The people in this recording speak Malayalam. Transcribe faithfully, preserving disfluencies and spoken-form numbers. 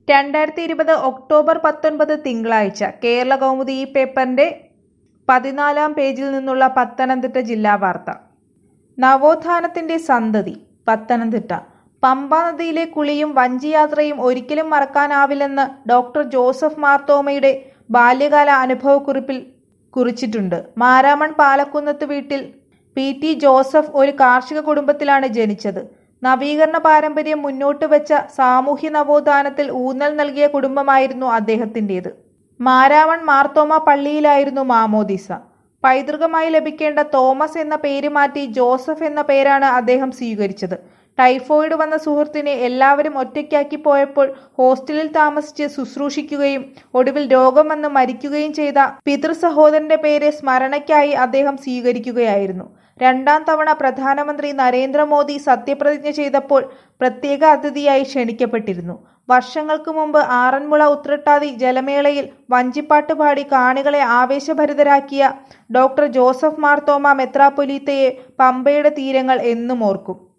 രണ്ടായിരത്തി ഇരുപത് ഒക്ടോബർ പത്തൊൻപത് തിങ്കളാഴ്ച കേരള കൗമുദി ഈ പേപ്പറിന്റെ പതിനാലാം പേജിൽ നിന്നുള്ള പത്തനംതിട്ട ജില്ലാ വാർത്ത. നവോത്ഥാനത്തിന്റെ സന്തതി പത്തനംതിട്ട. പമ്പാ നദിയിലെ കുളിയും വഞ്ചിയാത്രയും ഒരിക്കലും മറക്കാനാവില്ലെന്ന് ഡോക്ടർ ജോസഫ് മാർത്തോമയുടെ ബാല്യകാല അനുഭവക്കുറിപ്പിൽ കുറിച്ചിട്ടുണ്ട്. മാരാമൺ പാലക്കുന്നത്ത് വീട്ടിൽ പി ടി ജോസഫ് ഒരു കാർഷിക കുടുംബത്തിലാണ് ജനിച്ചത്. നവീകരണ പാരമ്പര്യം മുന്നോട്ട് വെച്ച സാമൂഹ്യ നവോത്ഥാനത്തിൽ ഊന്നൽ നൽകിയ കുടുംബമായിരുന്നു അദ്ദേഹത്തിൻ്റേത്. മാരാമൺ മാർത്തോമ പള്ളിയിലായിരുന്നു മാമോദീസ. പൈതൃകമായി ലഭിക്കേണ്ട തോമസ് എന്ന പേര് മാറ്റി ജോസഫ് എന്ന പേരാണ് അദ്ദേഹം സ്വീകരിച്ചത്. ടൈഫോയിഡ് വന്ന സുഹൃത്തിനെ എല്ലാവരും ഒറ്റയ്ക്കാക്കി പോയപ്പോൾ ഹോസ്റ്റലിൽ താമസിച്ച് ശുശ്രൂഷിക്കുകയും ഒടുവിൽ രോഗം വന്ന് മരിക്കുകയും ചെയ്ത പിതൃ സഹോദരന്റെ പേര് സ്മരണയ്ക്കായി അദ്ദേഹം സ്വീകരിക്കുകയായിരുന്നു. രണ്ടാം തവണ പ്രധാനമന്ത്രി നരേന്ദ്രമോദി സത്യപ്രതിജ്ഞ ചെയ്തപ്പോൾ പ്രത്യേക അതിഥിയായി ക്ഷണിക്കപ്പെട്ടിരുന്നു. വർഷങ്ങൾക്ക് മുമ്പ് ആറന്മുള ഉത്രട്ടാതി ജലമേളയിൽ വഞ്ചിപ്പാട്ട് പാടി കാണികളെ ആവേശഭരിതരാക്കിയ ഡോക്ടർ ജോസഫ് മാർത്തോമ മെത്രാപ്പൊലീത്തയെ പമ്പയുടെ തീരങ്ങൾ എന്നും ഓർക്കും.